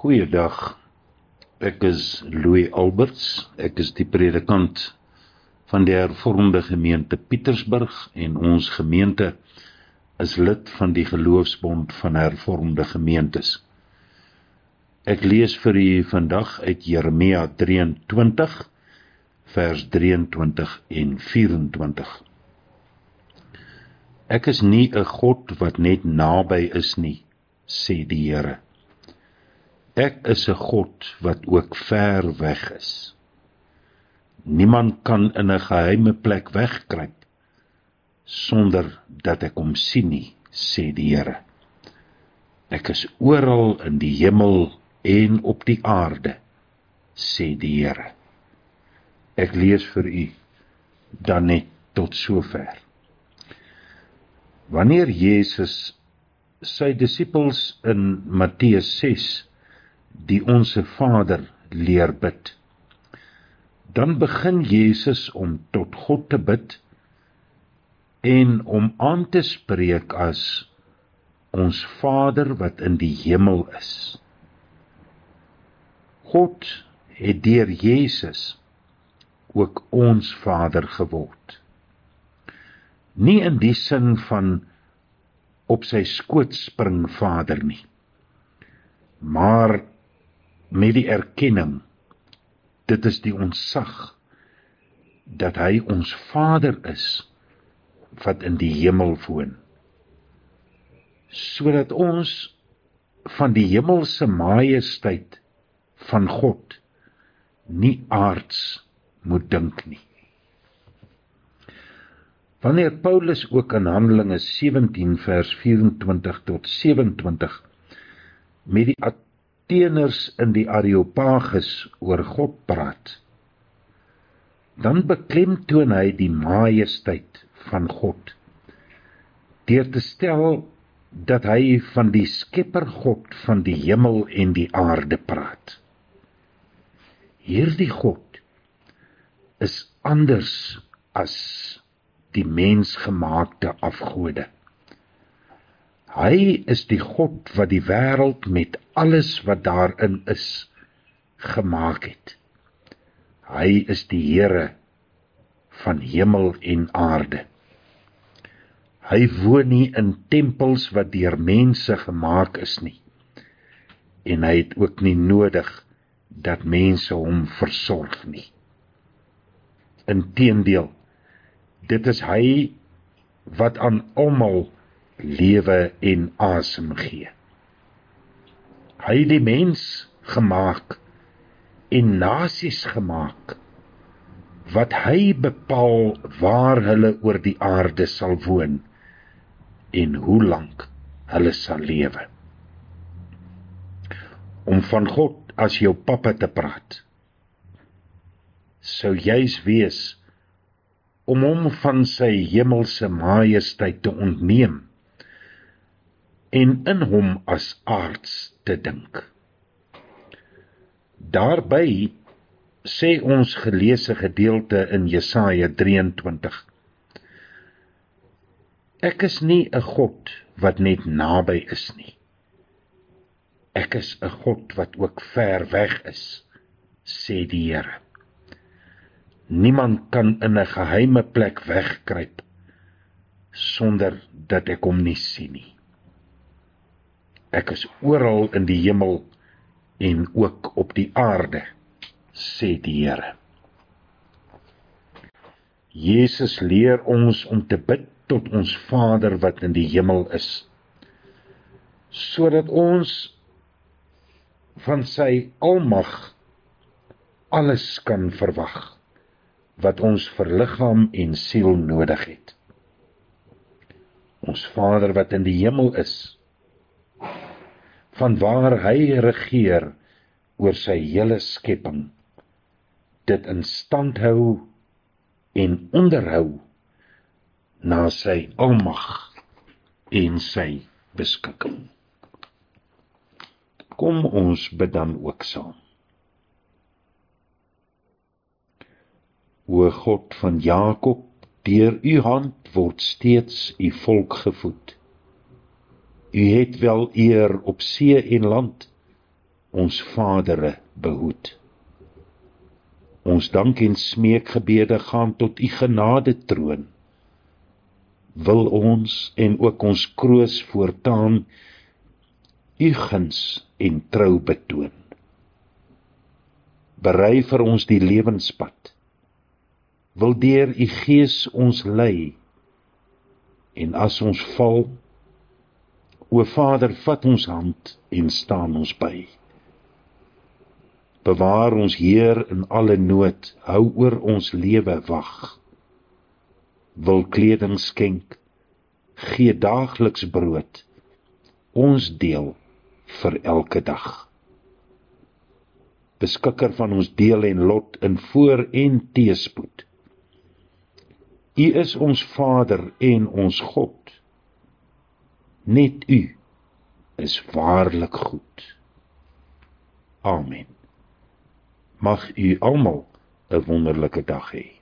Goeiedag, ek is Louis Alberts, ek is die predikant van die Hervormde Gemeente Pietersburg en ons gemeente is lid van die Geloofsbond van Hervormde Gemeentes. Ek lees vir u vandag uit Jeremia 23, vers 23 en 24. Ek is nie 'n God wat net naby is nie, sê die Here. Ek is 'n God wat ook ver weg is. Niemand kan in 'n geheime plek wegkruip, sonder dat ek hom sien nie, sê die Here. Ek is oral in die hemel en op die aarde, sê die Here. Ek lees vir u dan net tot sover. Wanneer Jesus sy disippels in Matteus 6 die Onse Vader leer bid, dan begin Jesus om tot God te bid en om aan te spreek as ons Vader wat in die hemel is. God het deur Jesus ook ons Vader geword. Nie in die sin van op sy skoot spring Vader nie, maar met die erkenning, dit is die ontzag, dat hy ons Vader is, wat in die hemel woon, sodat ons van die hemelse majesteit van God nie aards moet dink nie. Wanneer Paulus ook in Handelinge 17 vers 24 tot 27 met die Atheners in die Areopagus oor God praat, dan beklemtoon hy die majesteit van God, deur te stel dat hy van die Skepper God van die hemel en die aarde praat. Hierdie God is anders as die mensgemaakte afgode. Hy is die God wat die wêreld met alles wat daarin is, gemaak het. Hy is die Here van hemel en aarde. Hy woon nie in tempels wat deur mense gemaak is nie, en hy het ook nie nodig dat mense hom versorg nie. Inteendeel, dit is hy wat aan almal lewe en asem gee. Hy het die mens gemaak en nasies gemaak, wat hy bepaal waar hulle oor die aarde sal woon en hoe lank hulle sal lewe. Om van God as jou pappa te praat, sou juis wees om hom van sy hemelse majesteit te ontneem en in hom as aards te dink. Daarby sê ons geleesde gedeelte in Jesaja 23, ek is nie 'n God wat net naby is nie. Ek is 'n God wat ook ver weg is, sê die Here. Niemand kan in 'n geheime plek wegkruip, sonder dat ek hom nie sien nie. Ek is oral in die hemel en ook op die aarde, sê die Here. Jesus leer ons om te bid tot ons Vader wat in die hemel is, sodat ons van sy almag alles kan verwag, wat ons vir liggaam en siel nodig het. Ons Vader wat in die hemel is, vanwaar hy regeer oor sy hele skepping, dit in stand hou en onderhou na sy almag en sy beskikking. Kom ons bid dan ook saam. O God van Jakob, deur u hand word steeds u volk gevoed. U het wel eer op see en land, ons vadere behoed. Ons dank en smeekgebede gaan tot u genade troon. Wil ons en ook ons kroos voortaan u guns en trou betoon. Berei vir ons die lewenspad, wil deur u Gees ons lei, en as ons val, o Vader, vat ons hand en staan ons by. Bewaar ons Heer in alle nood, hou oor ons lewe wag. Wil kleding skenk, gee daagliks brood, ons deel vir elke dag. Beskikker van ons deel en lot in voor- en teëspoed. U is ons Vader en ons God. Net u is waarlik goed. Amen. Mag u almal 'n wonderlike dag hê.